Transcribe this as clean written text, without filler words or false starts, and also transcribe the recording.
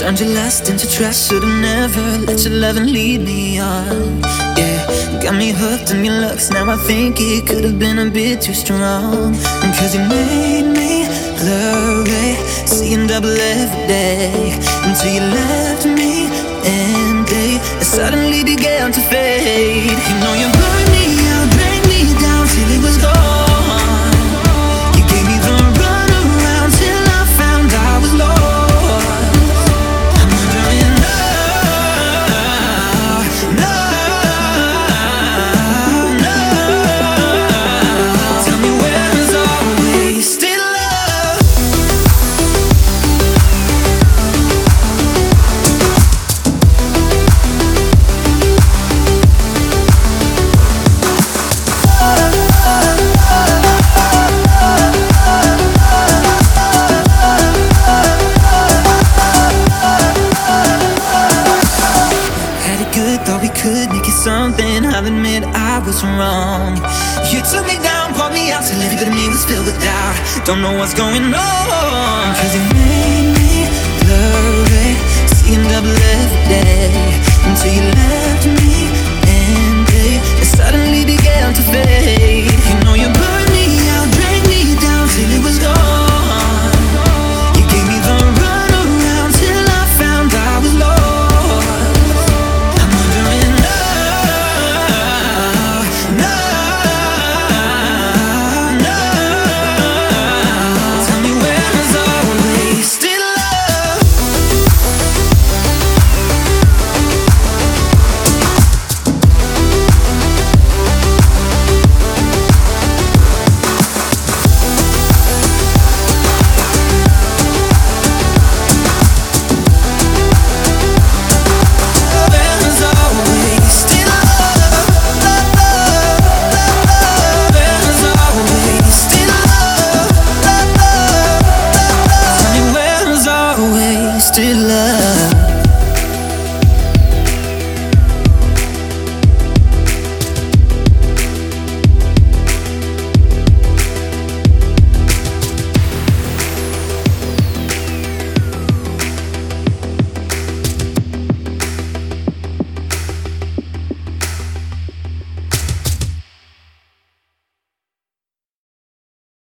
Turned your lust into trash. Should've never let your loving lead me on. Yeah, got me hooked on your looks. Now I think it could've been a bit too strong. And cause you made me blurry, seeing double every day, until you left me empty and suddenly began to fade. You know you burned me out, drained me down till it was gone. You gave me the run around till I found I was lost. I'm wondering now, tell me where is all wasted love? Had it good, thought we could make it something. I'll admit I was wrong. You took me down, brought me out till every bit of me was filled with doubt. Don't know what's going on, cause you made me blurry, seeing double every day, until you left me empty and suddenly began to fade.